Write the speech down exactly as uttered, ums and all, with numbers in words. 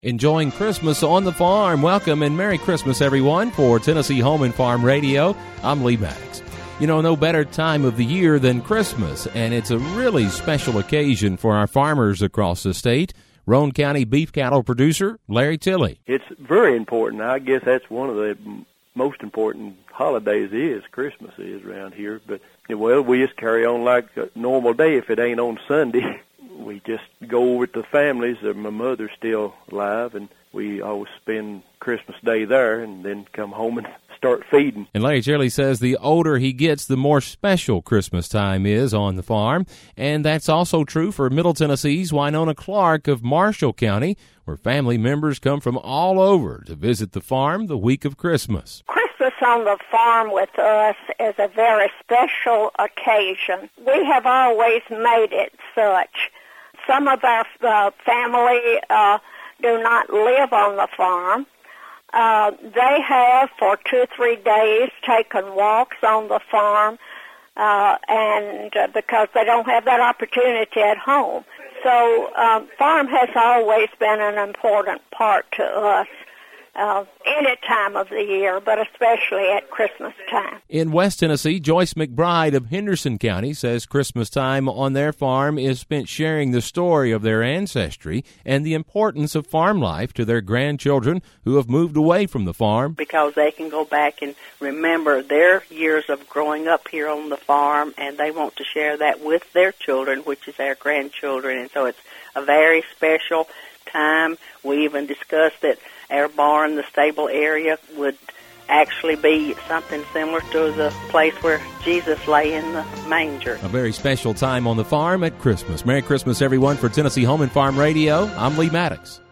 Enjoying Christmas on the farm. Welcome and Merry Christmas, everyone, for Tennessee Home and Farm Radio. I'm Lee Maddox. You know, no better time of the year than Christmas, and it's a really special occasion for our farmers across the state. Roane County beef cattle producer Larry Tilley. It's very important. I guess that's one of the most important holidays is Christmas is around here. But, well, we just carry on like a normal day if it ain't on Sunday. We just go over to the families. My mother's still alive, and we always spend Christmas Day there and then come home and start feeding. And Larry Tilley says the older he gets, the more special Christmas time is on the farm. And that's also true for Middle Tennessee's Winona Clark of Marshall County, where family members come from all over to visit the farm the week of Christmas. Christmas on the farm with us is a very special occasion. We have always made it such. Some of our uh, family uh, do not live on the farm. Uh, they have, for two or three days, taken walks on the farm, uh, and uh, because they don't have that opportunity at home. So um, farm has always been an important part to us. Uh, any time of the year, but especially at Christmas time. In West Tennessee, Joyce McBride of Henderson County says Christmas time on their farm is spent sharing the story of their ancestry and the importance of farm life to their grandchildren who have moved away from the farm. Because they can go back and remember their years of growing up here on the farm, and they want to share that with their children, which is their grandchildren, and so it's a very special time. We even discussed that our barn, the stable area, would actually be something similar to the place where Jesus lay in the manger. A very special time on the farm at Christmas. Merry Christmas, everyone, for Tennessee Home and Farm Radio. I'm Lee Maddox.